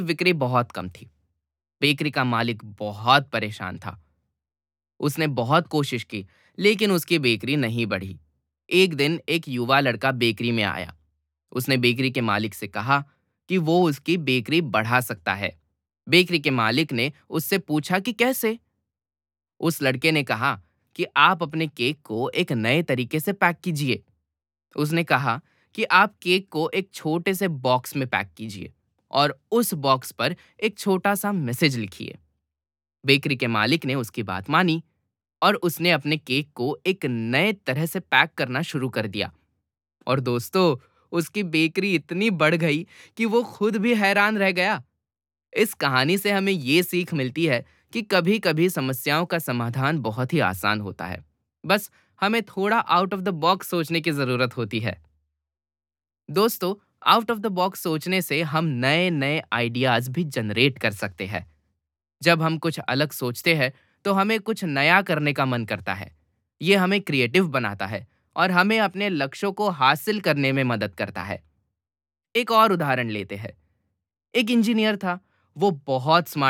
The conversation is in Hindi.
बिक्री बहुत कम थी। बेकरी का मालिक बहुत परेशान था। उसने बहुत कोशिश की, लेकिन उसकी बेकरी नहीं बढ़ी। एक दिन एक युवा लड़का बेकरी में आया। उसने बेकरी के मालिक से कहा कि वो उसकी बेकरी बढ़ा सकता है। बेकरी के मालिक ने उससे पूछा कि कैसे? उस लड़के ने कहा कि आप अपने केक को एक नए तरीके से पैक कीजिए। उसने कहा कि आप केक को एक छोटे से बॉक्स में पैक कीजिए और उस बॉक्स पर एक छोटा सा मैसेज लिखिए। बेकरी के मालिक ने उसकी बात मानी और उसने अपने केक को एक नए तरह से पैक करना शुरू कर दिया। और दोस्तों, उसकी बेकरी इतनी बढ़ गई कि वो खुद भी हैरान रह गया। इस कहानी से हमें ये सीख मिलती है कि कभी-कभी समस्याओं का समाधान बहुत ही आसान होता है। बस हमें थोड़ा आउट ऑफ द बॉक्स सोचने की जरूरत होती है। दोस्तों, आउट ऑफ द बॉक्स सोचने से हम नए-नए आइडियाज भी जनरेट कर सकते हैं। जब हम कुछ अलग सोचते हैं, तो हमें कुछ नया करने का मन करता है। ये हमें क्रिएटिव बनाता है और हमें अपने लक्ष्यों को हासिल करने में मदद करता है। एक और उदाहरण लेते हैं। एक इंजीनियर था। वो बहुत स्मार्ट